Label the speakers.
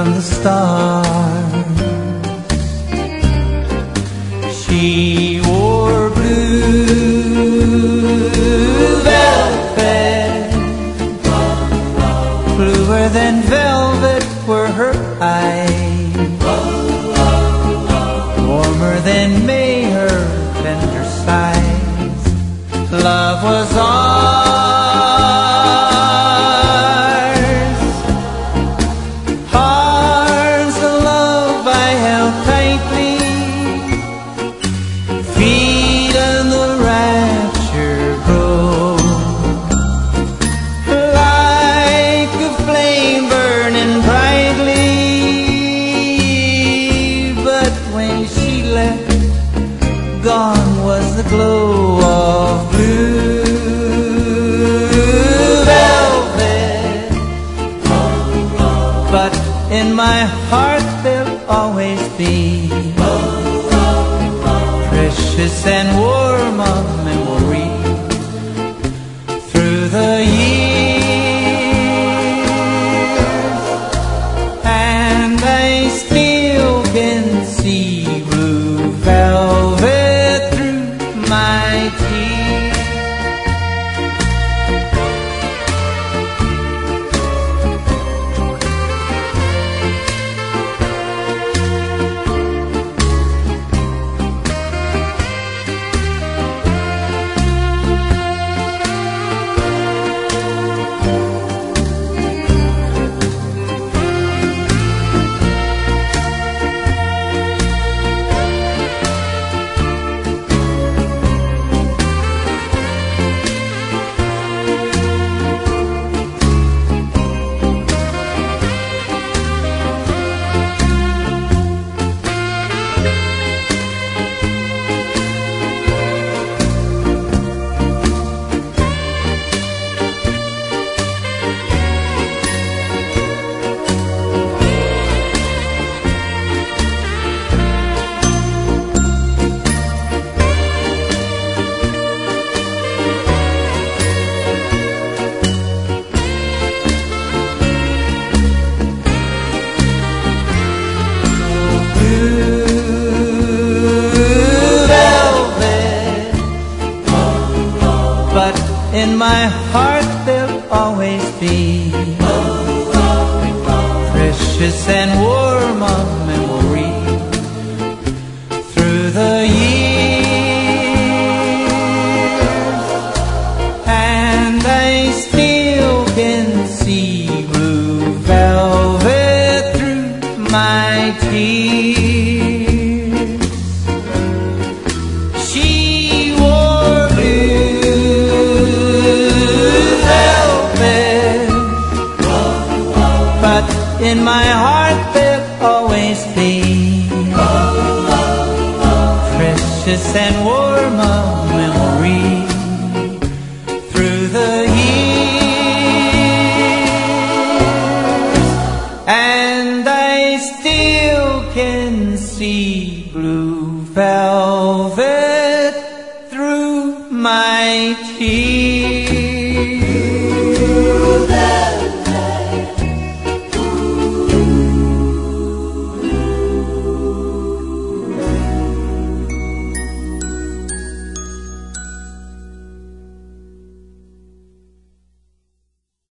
Speaker 1: from the start. She wore blue velvet, bluer than velvet were her eyes, warmer than May her tender sighs. Love was ours, arms of love I held tightly, feet in the rapture glow, like a flame burning brightly. But when she left, gone was the glow of blue velvet. But in my heart there'll always be precious and warm of memory through the years, and I still can see blue velvet through my tears. But in my heart there'll always be precious and warm of memory through the years, and I still can see blue velvet through my tears. She wore but in my heart there'll always be precious and warm of memory through the years, and I still can see blue velvet through my tears.